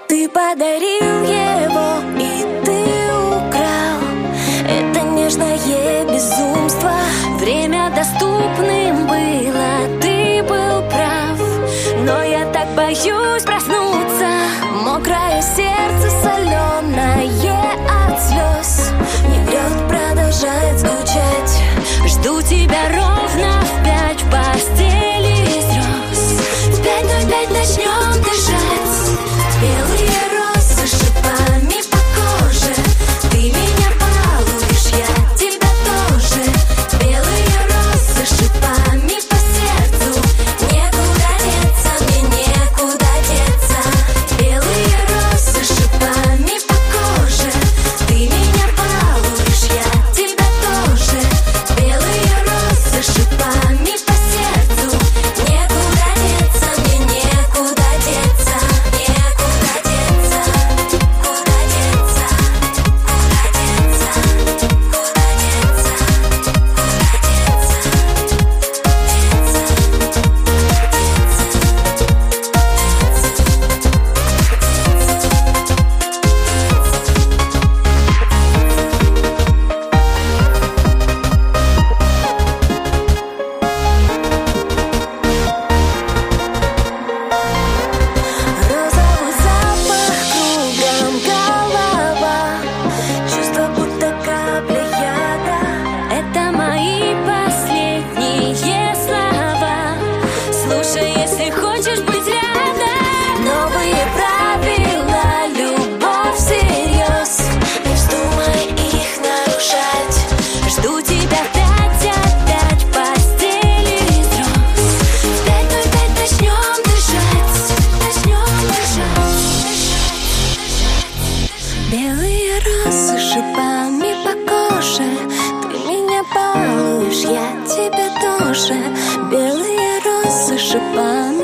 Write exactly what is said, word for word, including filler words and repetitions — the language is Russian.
Ты подарил его, и ты украл. Это нежное безумство. Время доступным было, ты был прав. Но я так боюсь проснуться. Мокрое сердце, соленое от слез. Не врет, продолжает скучать. Жду тебя ровно в пять в постели из роз. В пять ноль пять начнем дышать. Белые розы шипами по коже. Ты меня балуешь, я тебя тоже. Белые розы шипами по сердцу. Некуда деться, мне некуда деться. Белые розы шипами по коже. Ты меня балуешь, я тебя тоже. Белые розы шипами по сердцу. Некуда деться, мне некуда деться. Некуда деться, куда деться, куда деться, куда деться, розовый запах, кругом голова. Чувство, будто капля яда. Это мои последние слова. Слушай, если хочешь быть рядом. Новые правила, любовь всерьез. Не вздумай их нарушать. Жду тебя опять, опять в постели из роз. В пять ноль пять начнем дышать. Начнем дышать. Белые розы шипами по коже. Ты меня балуешь, я тебя тоже. Белые розы шипами